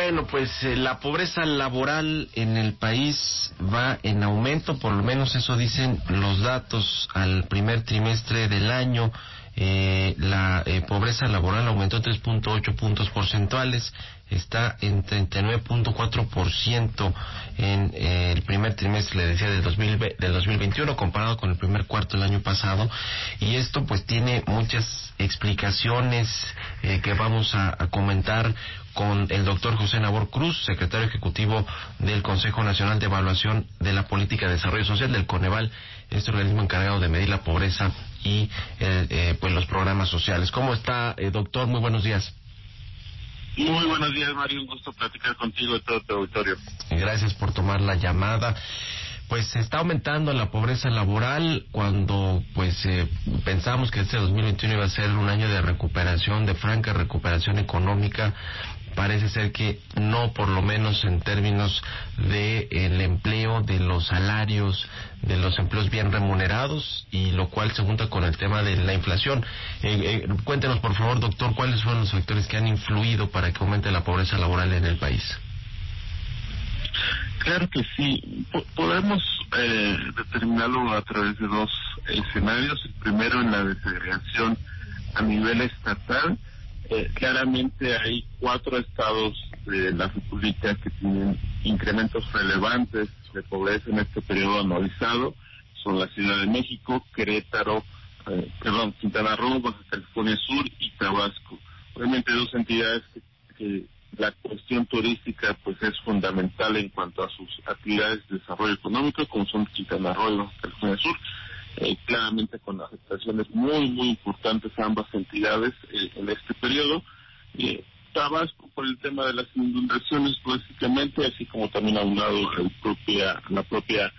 Bueno, pues la pobreza laboral en el país va en aumento, por lo menos eso dicen los datos al primer trimestre del año. La pobreza laboral aumentó 3.8 puntos porcentuales, está en 39.4% en el primer trimestre, le decía, del 2021 comparado con el primer cuarto del año pasado, y esto pues tiene muchas explicaciones que vamos a comentar con el doctor José Nabor Cruz, secretario ejecutivo del Consejo Nacional de Evaluación de la Política de Desarrollo Social, del Coneval, este organismo encargado de medir la pobreza y pues los programas sociales. ¿Cómo está, doctor? Muy buenos días. Muy buenos días, Mario. Un gusto platicar contigo y todo tu auditorio. Gracias por tomar la llamada. Pues está aumentando la pobreza laboral cuando pensamos que este 2021 iba a ser un año de recuperación, de franca recuperación económica. Parece ser que no, por lo menos en términos de el empleo, de los salarios, de los empleos bien remunerados, y lo cual se junta con el tema de la inflación. Cuéntenos, por favor, doctor, cuáles fueron los factores que han influido para que aumente la pobreza laboral en el país. Claro que sí. Podemos determinarlo a través de dos escenarios. El primero, en la desagregación a nivel estatal. Claramente hay 4 estados de la República que tienen incrementos relevantes de pobreza en este periodo anualizado. Son la Ciudad de México, Querétaro, Quintana Roo, Baja California Sur y Tabasco. Obviamente 2 entidades que la cuestión turística pues es fundamental en cuanto a sus actividades de desarrollo económico, como son Quintana Roo y Baja California Sur. Claramente con afectaciones muy importantes a ambas entidades en este periodo. Tabasco por el tema de las inundaciones básicamente, así como también a un lado la propia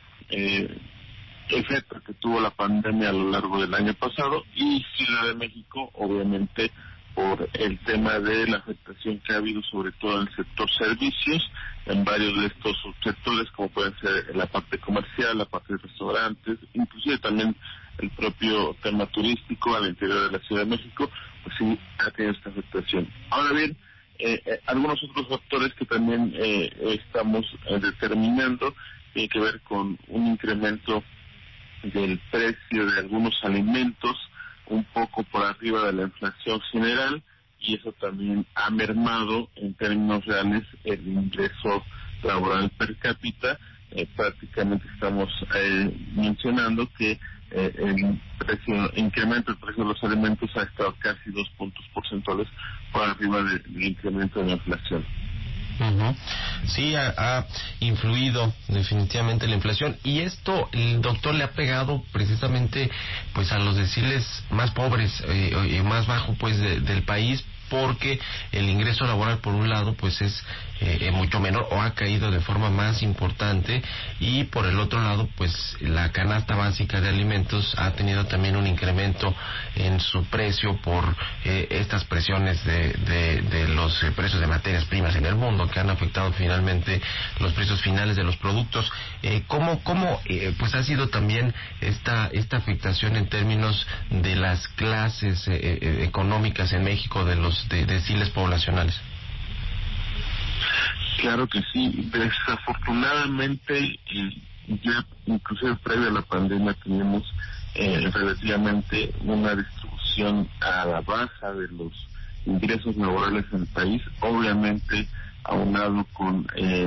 efecto que tuvo la pandemia a lo largo del año pasado, y Ciudad de México obviamente por el tema de la afectación que ha habido sobre todo en el sector servicios, en varios de estos subsectores, como pueden ser la parte comercial, la parte de restaurantes, inclusive también el propio tema turístico al interior de la Ciudad de México, pues sí ha tenido esta afectación. Ahora bien, algunos otros factores que también estamos determinando tienen que ver con un incremento del precio de algunos alimentos, un poco por arriba de la inflación general, y eso también ha mermado en términos reales el ingreso laboral per cápita. Prácticamente estamos mencionando que el incremento del precio de los alimentos ha estado casi 2 puntos porcentuales por arriba del incremento de la inflación. Sí, ha influido definitivamente la inflación, y esto el doctor le ha pegado precisamente pues a los deciles más pobres y más bajo pues del país, porque el ingreso laboral por un lado pues es mucho menor o ha caído de forma más importante, y por el otro lado pues la canasta básica de alimentos ha tenido también un incremento en su precio por estas presiones de los precios de materias primas en el mundo, que han afectado finalmente los precios finales de los productos. ¿Cómo pues ha sido también esta afectación en términos de las clases económicas en México, de los deciles poblacionales? Claro que sí. Desafortunadamente, ya inclusive previo a la pandemia teníamos relativamente una distribución a la baja de los ingresos laborales en el país, obviamente aunado con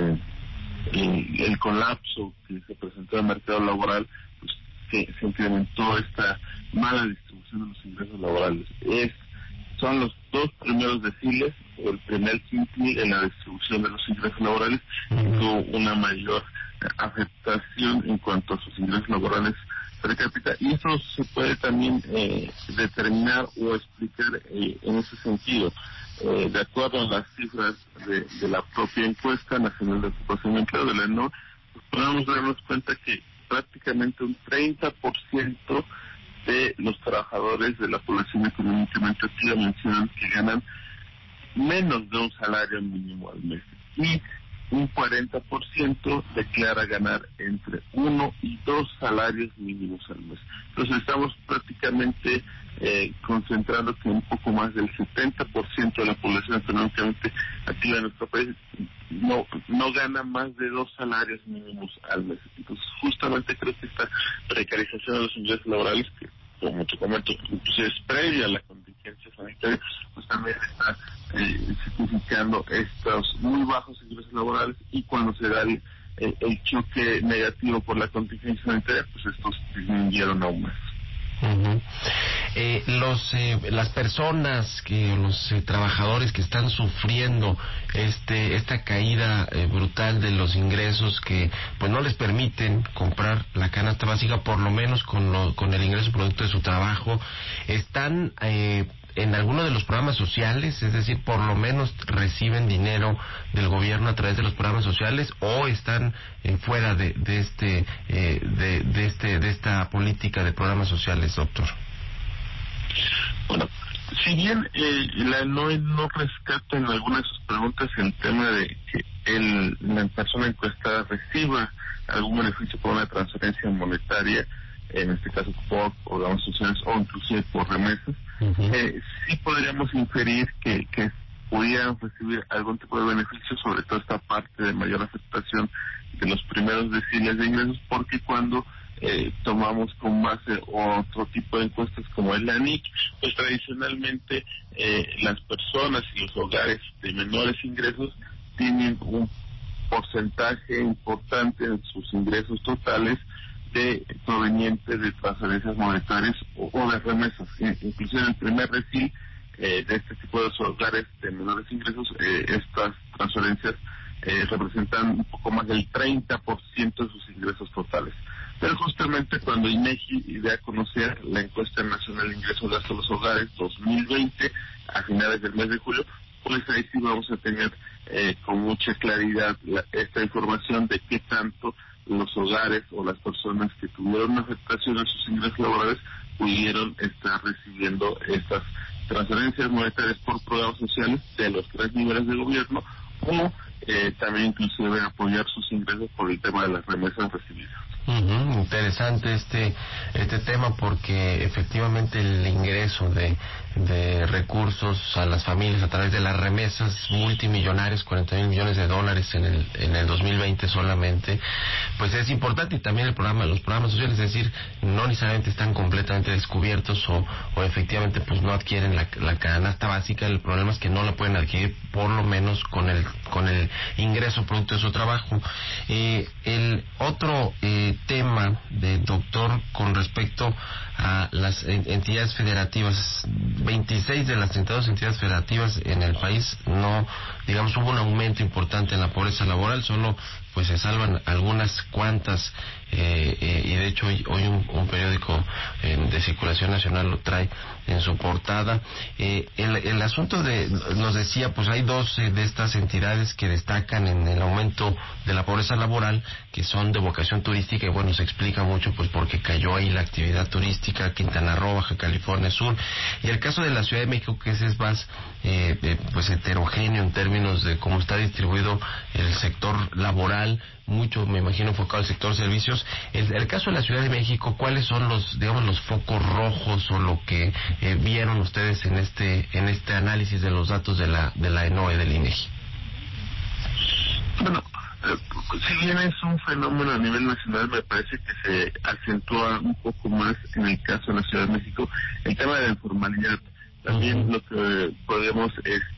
el colapso que se presentó en el mercado laboral, pues se incrementó esta mala distribución de los ingresos laborales. Son los 2 primeros deciles, o el primer quintil en la distribución de los ingresos laborales, que tuvo una mayor afectación en cuanto a sus ingresos laborales per cápita, y eso se puede también determinar o explicar en ese sentido. De acuerdo a las cifras de la propia encuesta nacional de ocupación y empleo de la ENOE, pues podemos darnos cuenta que prácticamente un 30% de los trabajadores de la población económicamente activa mencionan que ganan menos de un salario mínimo al mes. Y un 40% declara ganar entre 1 y 2 salarios mínimos al mes. Entonces estamos prácticamente concentrando que un poco más del 70% de la población económicamente activa en nuestro país no gana más de 2 salarios mínimos al mes. Entonces justamente creo que esta precarización de los ingresos laborales, que como te comento, incluso es previa a la contingencia sanitaria, pues también está significando estos muy bajos ingresos laborales, y cuando se da el choque negativo por la contingencia sanitaria, pues estos disminuyeron aún más. Uh-huh. Las personas los trabajadores que están sufriendo esta caída brutal de los ingresos, que pues no les permiten comprar la canasta básica, por lo menos con el ingreso producto de su trabajo, están en alguno de los programas sociales, es decir, por lo menos reciben dinero del gobierno a través de los programas sociales, o están fuera de esta política de programas sociales, doctor. Bueno, si bien la NOE no rescata en algunas de sus preguntas el tema de que la persona encuestada reciba algún beneficio por una transferencia monetaria, en este caso por programas sociales o inclusive por remesas, sí podríamos inferir que pudieran recibir algún tipo de beneficio, sobre todo esta parte de mayor afectación de los primeros deciles de ingresos, porque cuando tomamos como base otro tipo de encuestas como el ANIC, pues tradicionalmente las personas y los hogares de menores ingresos tienen un porcentaje importante de sus ingresos totales proveniente de transferencias monetarias o de remesas. Inclusive en el primer decil de este tipo de hogares de menores ingresos, estas transferencias representan un poco más del 30% de sus ingresos totales. Pero justamente cuando INEGI dé a conocer la encuesta nacional de ingresos de los hogares 2020 a finales del mes de julio, pues ahí sí vamos a tener con mucha claridad esta información de qué tanto los hogares o las personas que tuvieron una afectación en sus ingresos laborales pudieron estar recibiendo estas transferencias monetarias por programas sociales de los 3 niveles de gobierno, o también inclusive apoyar sus ingresos por el tema de las remesas recibidas. Interesante este tema, porque efectivamente el ingreso de recursos a las familias a través de las remesas multimillonarias, 40,000 millones de dólares en el 2020 solamente, pues es importante. Y también los programas sociales, es decir, no necesariamente están completamente descubiertos o efectivamente pues no adquieren la canasta básica. El problema es que no la pueden adquirir, por lo menos con el ingreso producto de su trabajo. El otro tema de doctor, con respecto a las entidades federativas, 26 de las 32 entidades federativas en el país hubo un aumento importante en la pobreza laboral. Solo pues se salvan algunas cuantas, y de hecho hoy un periódico de circulación nacional lo trae en su portada. El asunto nos decía, pues hay 12 de estas entidades que destacan en el aumento de la pobreza laboral, que son de vocación turística, y bueno, se explica mucho pues porque cayó ahí la actividad turística: Quintana Roo, Baja California Sur, y el caso de la Ciudad de México, que es más pues heterogéneo en términos de cómo está distribuido el sector laboral, mucho me imagino enfocado al sector servicios. El caso de la Ciudad de México, ¿cuáles son los focos rojos o lo que vieron ustedes en este análisis de los datos de la ENOE, del INEGI? Bueno, si bien es un fenómeno a nivel nacional, me parece que se acentúa un poco más en el caso de la Ciudad de México el tema de la informalidad. También lo que podemos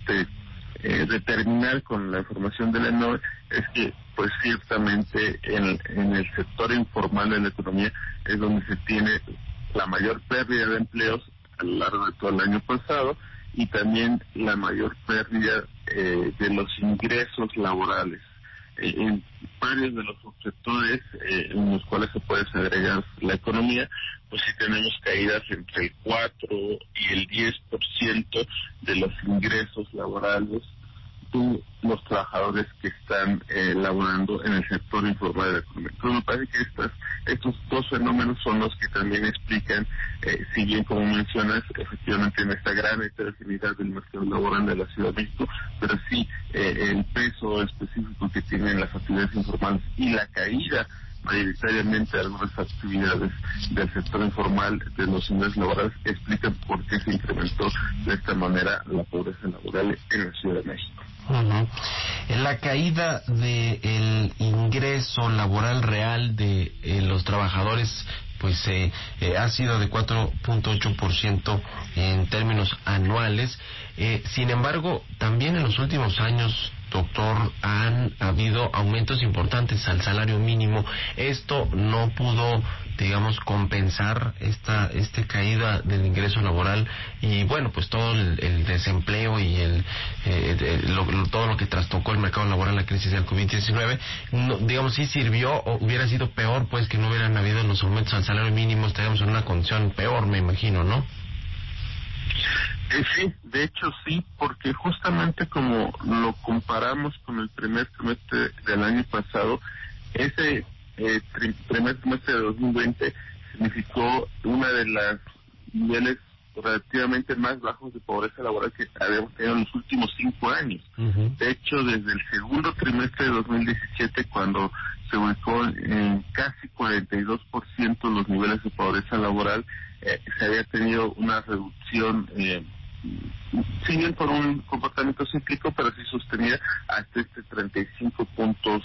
determinar con la información de la ENOE es que pues ciertamente en el sector informal de la economía es donde se tiene la mayor pérdida de empleos a lo largo de todo el año pasado, y también la mayor pérdida de los ingresos laborales. En varios de los sectores en los cuales se puede segregar la economía, pues sí tenemos caídas entre el 4 y el 10% de los ingresos laborales de los trabajadores que están laborando en el sector informal de la economía. Entonces me parece que estos dos fenómenos son los que también explican, si bien como mencionas, efectivamente en esta gran heterogeneidad del mercado laboral de la Ciudad de México, pero sí el peso específico que tienen las actividades informales y la caída mayoritariamente de algunas actividades del sector informal de los ingresos laborales explican por qué se incrementó de esta manera la pobreza laboral en la Ciudad de México. La caída del ingreso laboral real de los trabajadores pues ha sido de 4.8% en términos anuales. Sin embargo, también en los últimos años, doctor, han habido aumentos importantes al salario mínimo. Esto no pudo, digamos, compensar esta caída del ingreso laboral y bueno, pues todo el desempleo y todo lo que trastocó el mercado laboral, la crisis del COVID-19, no, digamos, sí sirvió, o hubiera sido peor pues que no hubieran habido los aumentos al salario mínimo, estaríamos en una condición peor, me imagino, ¿no? Sí, de hecho sí, porque justamente como lo comparamos con el primer trimestre del año pasado, ese primer trimestre de 2020 significó una de las niveles relativamente más bajos de pobreza laboral que habíamos tenido en los últimos 5 años. Uh-huh. De hecho, desde el segundo trimestre de 2017, cuando se ubicó en casi 42% los niveles de pobreza laboral, se había tenido una reducción, si bien por un comportamiento cíclico, pero sí sostenida hasta este 35.6%.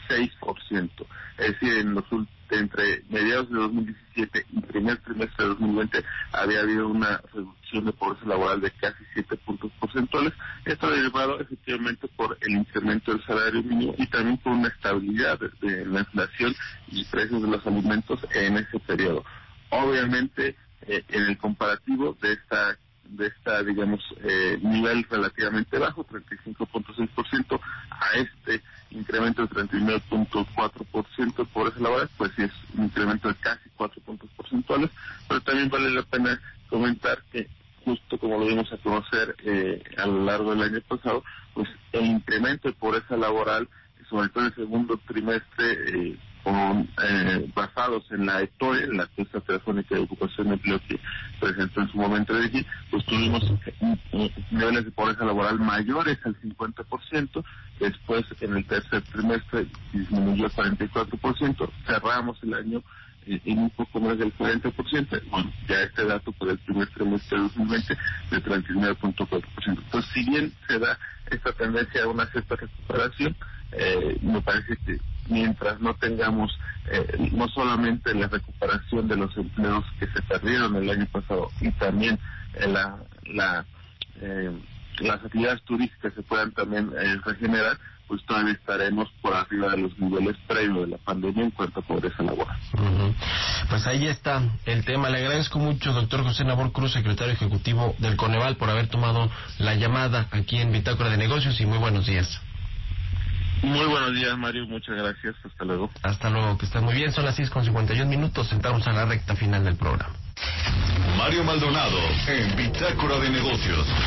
Es decir, entre mediados de 2017 y primer trimestre de 2020 había habido una reducción de pobreza laboral de casi 7 puntos porcentuales. Esto derivado efectivamente por el incremento del salario mínimo y también por una estabilidad de la inflación y precios de los alimentos en ese periodo. Obviamente, en el comparativo de esta digamos, nivel relativamente bajo, 35.6%, a este incremento de 39.4% por esa laboral, pues sí es un incremento de casi 4 puntos porcentuales, pero también vale la pena comentar que, justo como lo dimos a conocer a lo largo del año pasado, pues el incremento de pobreza laboral, sobre todo en el segundo trimestre, basados en la ETOE, la encuesta telefónica de ocupación de empleo que presentó en su momento de decir, pues tuvimos niveles de pobreza laboral mayores al 50%, después en el tercer trimestre disminuyó al 44%, cerramos el año en un poco más del 40%, bueno, ya este dato por el primer trimestre de 2020 de 39.4%. Entonces, si bien se da esta tendencia a una cierta recuperación, me parece que mientras no tengamos no solamente la recuperación de los empleos que se perdieron el año pasado y también las actividades turísticas se puedan también regenerar, pues todavía estaremos por arriba de los niveles previos de la pandemia en cuanto a pobreza laboral. Uh-huh. Pues ahí está el tema. Le agradezco mucho, doctor José Nabor Cruz, secretario ejecutivo del Coneval, por haber tomado la llamada aquí en Bitácora de Negocios, y muy buenos días. Muy buenos días, Mario, muchas gracias, hasta luego. Hasta luego, que estén muy bien, son las 6:51, sentamos a la recta final del programa. Mario Maldonado en Bitácora de Negocios.